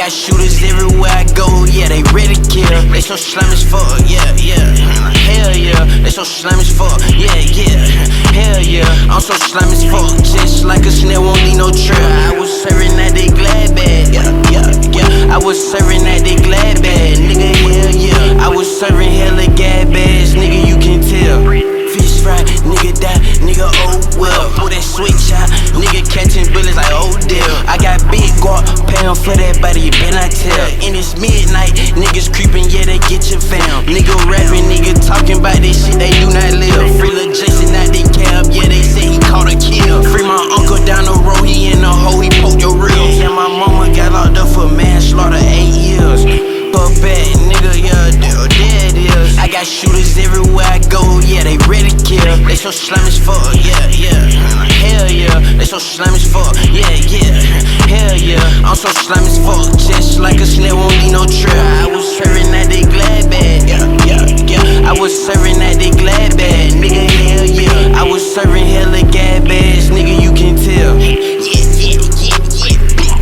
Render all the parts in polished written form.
got shooters everywhere I go, yeah, they ready to kill. They so slime as fuck, yeah, yeah. Hell yeah, they so slime as fuck, yeah, yeah. Hell yeah, I'm so slime as fuck, just like a snail, won't need no trail. I was serving at the glad bag, yeah, yeah, yeah. I was serving at the glad bag, nigga, hell yeah. I was serving hella gad bags, nigga, you can tell. Fish fry, nigga die, nigga oh well. Pull that sweet shot, nigga catching bullets like oh deal. I got big guap, paying for that body, you better not tell. And it's midnight, niggas creeping, yeah, they get your fam. Nigga rapping, nigga talking about this shit, they do not live. Free Lil Jason out the cab, yeah, they say he caught a kill. Free my uncle down the road, he in the hole, he poked your ribs. Yeah, my mama got locked up for manslaughter 8 years. Fuck bad, nigga, yeah, there it is. I got shooters everywhere I go, yeah, they ready to kill. They so slime as fuck, yeah, yeah. Hell yeah, they so slime as fuck, yeah, yeah. Hell yeah, I'm so slime as fuck, just like a snail, won't need no trail. I was serving at the glad bag, yeah, yeah, yeah. I was serving at the glad bag, nigga, hell yeah. I was serving hella gad bags, nigga, you can tell. Yeah, yeah, yeah, yeah,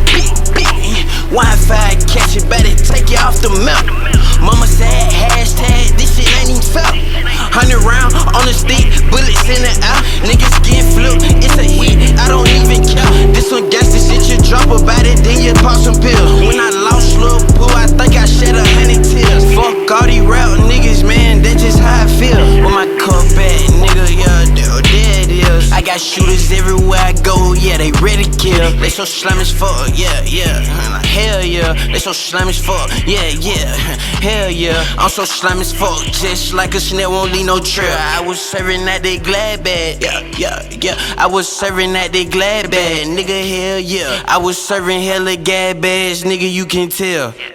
big. Wi-Fi catch it, better take it off the map. Mama said hashtag, this shit ain't even fair. 100 round on the stick, bullets in the air. Niggas getting flipped, it's a hit, I don't even care. This one gangsta shit, you drop about it, then you pop some pills. When I lost Lil Pooh, I think I shed 100 tears. Fuck all these rap niggas, man, that's just how I feel. With my cup back, nigga, yeah, there it is. I got shooters everywhere I go, yeah, they ready to kill. They so slime as fuck, yeah, yeah. Hell yeah, they so slime as fuck, yeah, yeah. Hell yeah, I'm so slime as fuck, just like a snail, won't leave no trail. I was serving at the glad bag, yeah, yeah, yeah. I was serving at the glad bag, nigga, hell yeah. I was serving hella gad bags, nigga, you can tell.